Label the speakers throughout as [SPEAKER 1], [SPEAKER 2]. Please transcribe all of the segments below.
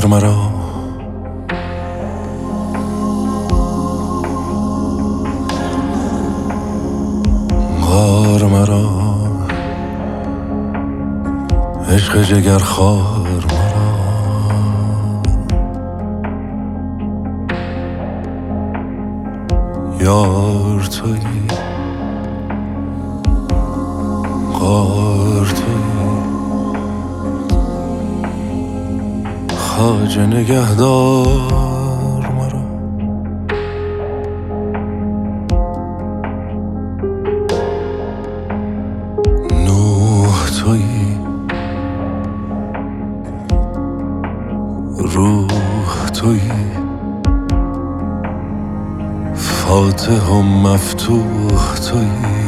[SPEAKER 1] غار مرا غار مرا عشق جگر خار مرا یار تویی غار تویی خواجه نگهدار مرا نوح تویی روح تویی فاتح و مفتوح تویی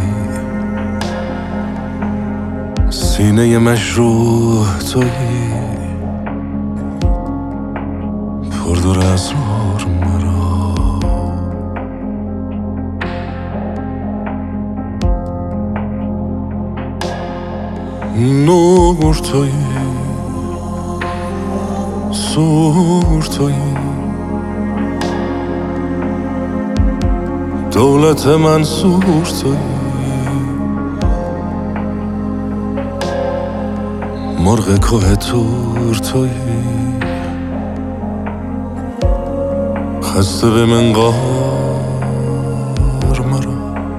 [SPEAKER 1] سینه مشروح تویی پردر اسرار مرا نور تویی سور تویی دولت منصور تویی مرغ کوه تور تویی خسته به منقار مرا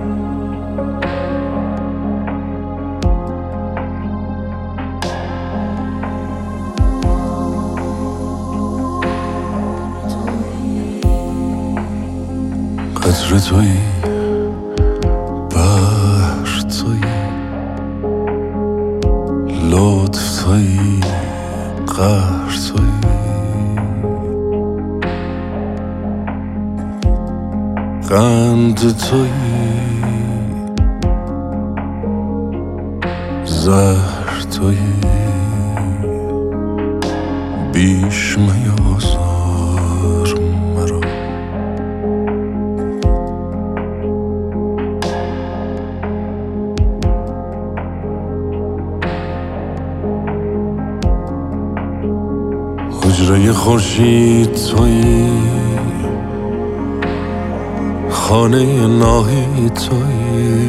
[SPEAKER 1] قطره تویی بحر تویی لطف تویی قهر تویی قند تویی زهر تویی بیش میازار مرا حجره خورشید تویی خانه ناهید تویی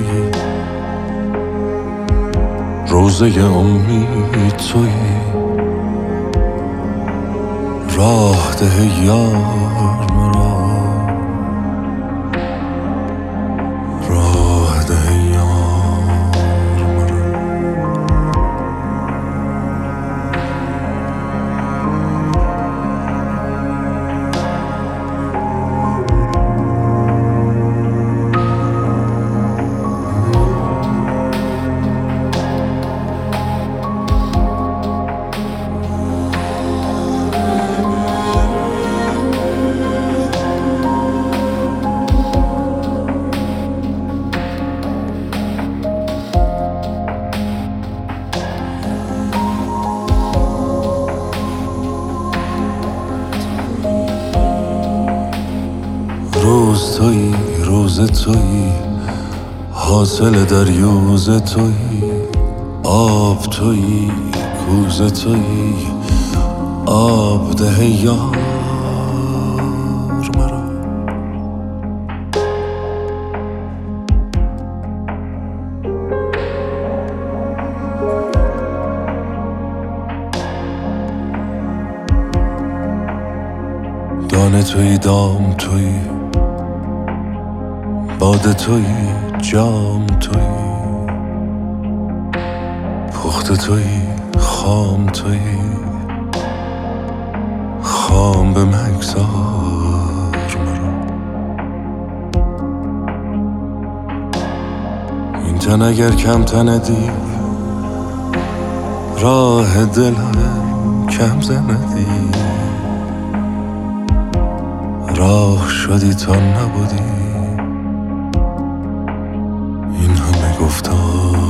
[SPEAKER 1] روزه امید تویی راه ده یار مرا راه ده یار مرا روز تویی روز تویی حاصل دریوز تویی آب تویی کوز تویی آب ده یار مرا دانه تویی دام تویی باده تویی جام تویی پخته تویی خام تویی خام به مگذار مرا این تن اگر کم تندی راه دلم کم زندی راه شدی تا نبودی این همه گفتار